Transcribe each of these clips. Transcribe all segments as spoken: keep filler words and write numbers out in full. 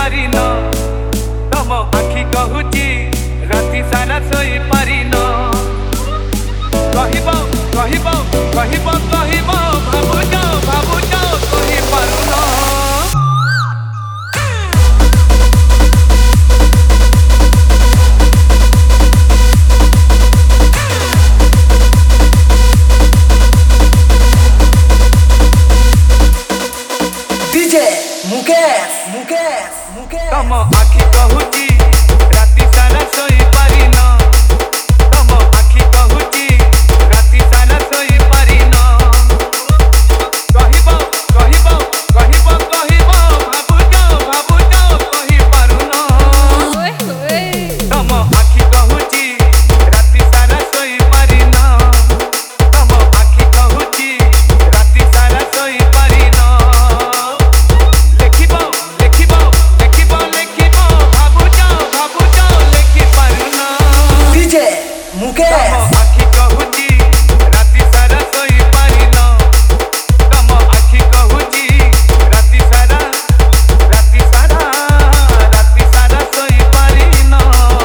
पारिन तम आखि कहूची राति सारा सोई पारिन कहब कहब कहब कहब भावुच भावुच कहि पारुन डीजे मुकेश मुकेश मुकेश तम आखि कहूची राति सारा सोई पारिन तम आखि कहूची राति सारा सोई पारिन कहब कहब कहब कहब भावुच भावुच कहि पारुन तम आखि कहूची राति सारा सोई पारिन तम आखि कहूची राति सारा सोई पारिन लेखिब लेखिब लेखिब लेखिब भावुच भावुच लेखि पारुन डीजे मुकेश तम आखि कहूची राति सारा सोई पारिन तम आखि कहूची राति सारा राति सारा राति सारा सोई पारिन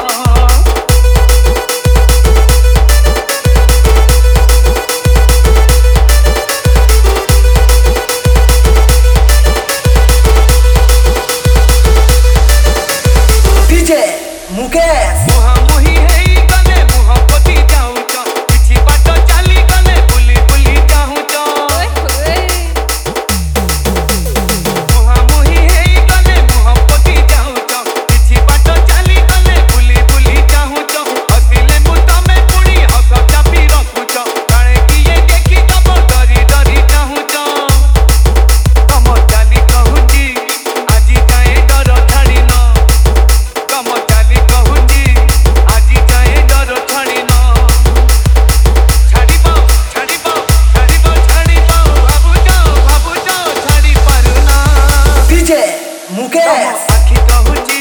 डीजे मुकेश मुहामुही हेई गले मुह पोती जाऊच किछि बाट चाली गले बुली बुली जाऊच मुहामुही हेई गले मुह पोती जाऊच किछि बाट चाली गले बुली बुली जाऊच हसिले मु तमे पुणी हस चापी रखुच काळे किए देखि तब डरी डरी जाऊच तम चाली कहूची आजी जाए डर छाड़िन तम चाली कहूची आजी जाए डर छाड़िन छाड़िब छाड़िब छाड़िब छाड़िब भावुच भावुच छाड़ी पारुना डीजे तम मुकेश आखि कहूची